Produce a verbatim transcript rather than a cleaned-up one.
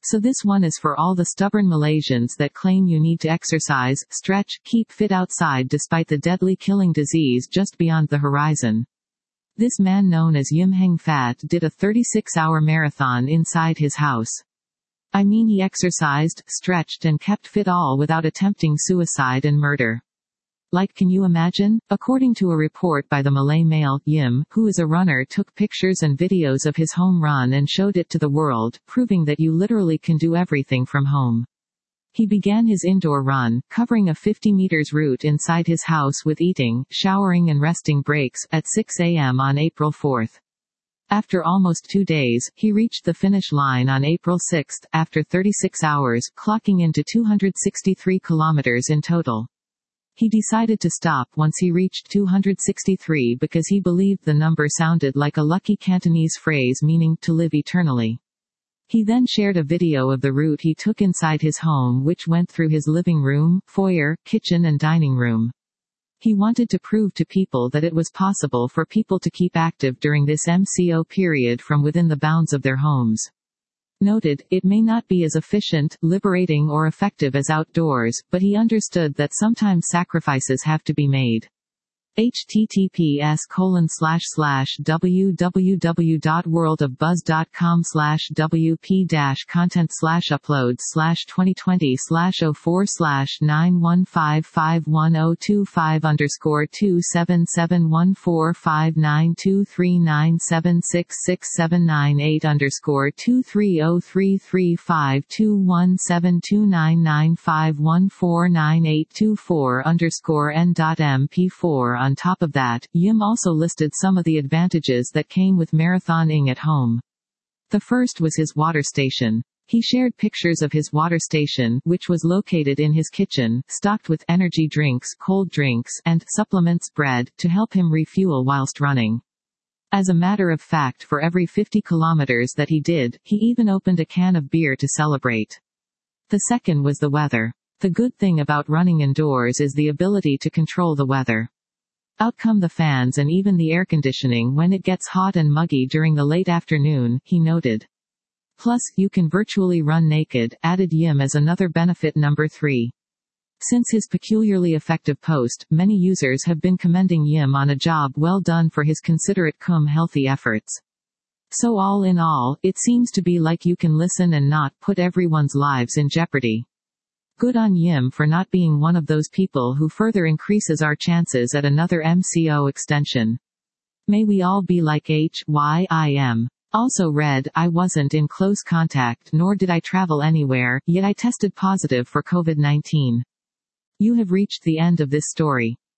So this one is for all the stubborn Malaysians that claim you need to exercise, stretch, keep fit outside despite the deadly killing disease just beyond the horizon. This man known as Yim Heng Phat did a thirty-six hour marathon inside his house. I mean, he exercised, stretched and kept fit all without attempting suicide and murder. Like, can you imagine? According to a report by the Malay Mail, Yim, who is a runner, took pictures and videos of his home run and showed it to the world, proving that you literally can do everything from home. He began his indoor run, covering a fifty meters route inside his house with eating, showering and resting breaks, at six a m on April fourth. After almost two days, he reached the finish line on April sixth, after thirty-six hours, clocking into two hundred sixty-three kilometers in total. He decided to stop once he reached two hundred sixty-three because he believed the number sounded like a lucky Cantonese phrase meaning, to live eternally. He then shared a video of the route he took inside his home, which went through his living room, foyer, kitchen and dining room. He wanted to prove to people that it was possible for people to keep active during this M C O period from within the bounds of their homes. Noted, it may not be as efficient, liberating or effective as outdoors, but he understood that sometimes sacrifices have to be made. https colon slash slash www.worldofbuzz.com slash wp dash content slash uploads slash twenty twenty slash oh four slash nine one five five one oh two five underscore two seven seven one four five nine two three nine seven six six seven nine eight underscore two three oh three three five two one seven two nine nine five one four nine eight two four underscore n dot m p four. On top of that, Yim also listed some of the advantages that came with marathoning at home. The first was his water station. He shared pictures of his water station, which was located in his kitchen, stocked with energy drinks, cold drinks, and supplements bread, to help him refuel whilst running. As a matter of fact, for every fifty kilometers that he did, he even opened a can of beer to celebrate. The second was the weather. The good thing about running indoors is the ability to control the weather. Out come the fans and even the air conditioning when it gets hot and muggy during the late afternoon, he noted. Plus, you can virtually run naked, added Yim as another benefit number three. Since his peculiarly effective post, many users have been commending Yim on a job well done for his considerate cum healthy efforts. So all in all, it seems to be like you can listen and not put everyone's lives in jeopardy. Good on Yim for not being one of those people who further increases our chances at another M C O extension. May we all be like H Y I M. Also read, I wasn't in close contact nor did I travel anywhere, yet I tested positive for COVID nineteen. You have reached the end of this story.